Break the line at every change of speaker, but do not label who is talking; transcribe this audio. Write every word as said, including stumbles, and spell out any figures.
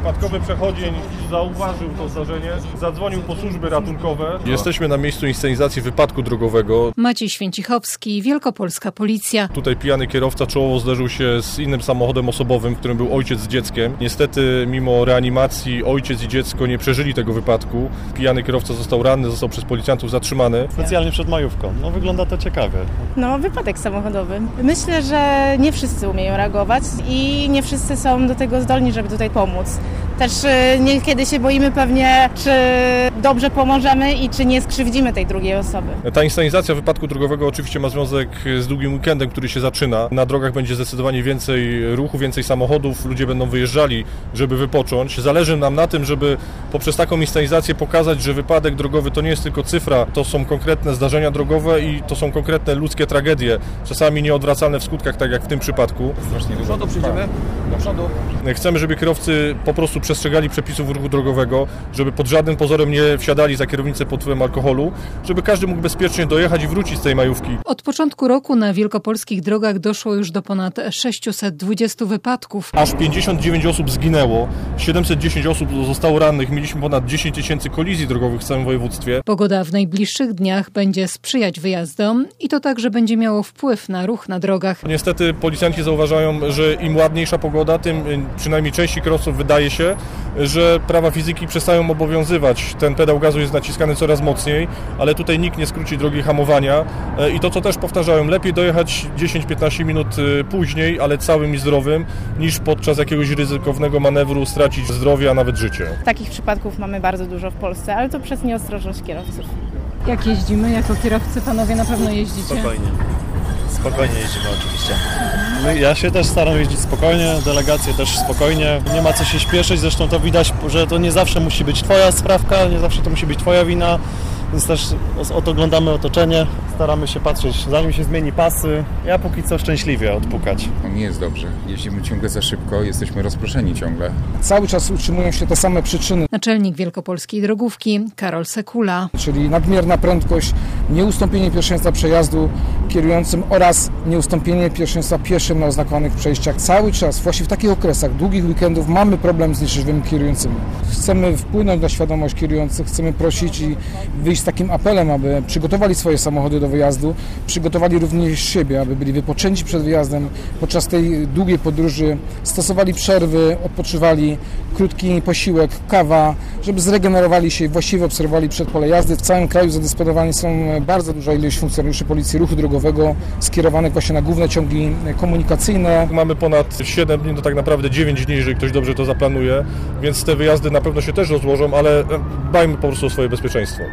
Przypadkowy przechodzień zauważył to zdarzenie, zadzwonił po służby ratunkowe. Jesteśmy na miejscu inscenizacji wypadku drogowego.
Maciej Święcichowski, Wielkopolska Policja.
Tutaj pijany kierowca czołowo zderzył się z innym samochodem osobowym, w którym był ojciec z dzieckiem. Niestety mimo reanimacji ojciec i dziecko nie przeżyli tego wypadku. Pijany kierowca został ranny, został przez policjantów zatrzymany.
Specjalnie przed majówką. No wygląda to ciekawie.
No wypadek samochodowy. Myślę, że nie wszyscy umieją reagować i nie wszyscy są do tego zdolni, żeby tutaj pomóc. Też niekiedy się boimy pewnie, czy dobrze pomożemy i czy nie skrzywdzimy tej drugiej osoby.
Ta inscenizacja wypadku drogowego oczywiście ma związek z długim weekendem, który się zaczyna. Na drogach będzie zdecydowanie więcej ruchu, więcej samochodów, ludzie będą wyjeżdżali, żeby wypocząć. Zależy nam na tym, żeby poprzez taką inscenizację pokazać, że wypadek drogowy to nie jest tylko cyfra, to są konkretne zdarzenia drogowe i to są konkretne ludzkie tragedie, czasami nieodwracalne w skutkach, tak jak w tym przypadku.
Do przodu przyjdziemy, do przodu.
Chcemy, żeby kierowcy po prostu przestrzegali przepisów ruchu drogowego, żeby pod żadnym pozorem nie wsiadali za kierownicę pod wpływem alkoholu, żeby każdy mógł bezpiecznie dojechać i wrócić z tej majówki.
Od początku roku na wielkopolskich drogach doszło już do ponad sześćset dwudziestu wypadków.
Aż pięćdziesiąt dziewięć osób zginęło, siedemset dziesięć osób zostało rannych, mieliśmy ponad dziesięć tysięcy kolizji drogowych w całym województwie.
Pogoda w najbliższych dniach będzie sprzyjać wyjazdom i to także będzie miało wpływ na ruch na drogach.
Niestety policjanci zauważają, że im ładniejsza pogoda, tym przynajmniej części kierowców wydaje się, że prawa fizyki przestają obowiązywać. Ten pedał gazu jest naciskany coraz mocniej, ale tutaj nikt nie skróci drogi hamowania i to, co też powtarzają, lepiej dojechać dziesięć do piętnastu minut później, ale całym i zdrowym, niż podczas jakiegoś ryzykownego manewru stracić zdrowie, a nawet życie.
Takich przypadków mamy bardzo dużo w Polsce, ale to przez nieostrożność kierowców.
Jak jeździmy? Jako kierowcy panowie na pewno jeździcie?
Spokojnie. Spokojnie jeździmy oczywiście. No, ja się też staram jeździć spokojnie, delegacje też spokojnie. Nie ma co się śpieszyć, zresztą to widać, że to nie zawsze musi być twoja sprawka, nie zawsze to musi być twoja wina. Więc też oglądamy otoczenie, staramy się patrzeć, zanim się zmieni pasy. Ja póki co szczęśliwie odpukać.
No nie jest dobrze. Jeździmy ciągle za szybko, jesteśmy rozproszeni ciągle.
Cały czas utrzymują się te same przyczyny.
Naczelnik Wielkopolskiej Drogówki Karol Sekula.
Czyli nadmierna prędkość, nieustąpienie pierwszeństwa przejazdu kierującym oraz nieustąpienie pierwszeństwa pieszym na oznakowanych przejściach. Cały czas, właśnie w takich okresach długich weekendów mamy problem z nieszczęśliwymi kierującymi. Chcemy wpłynąć na świadomość kierujących, chcemy prosić i wyjść z takim apelem, aby przygotowali swoje samochody do wyjazdu, przygotowali również siebie, aby byli wypoczęci przed wyjazdem, podczas tej długiej podróży stosowali przerwy, odpoczywali, krótki posiłek, kawa, żeby zregenerowali się i właściwie obserwowali przedpole jazdy. W całym kraju zadysponowani są bardzo duża ilość funkcjonariuszy Policji Ruchu Drogowego skierowanych właśnie na główne ciągi komunikacyjne.
Mamy ponad siedem dni, to tak naprawdę dziewięć dni, jeżeli ktoś dobrze to zaplanuje, więc te wyjazdy na pewno się też rozłożą, ale dbajmy po prostu o swoje bezpieczeństwo.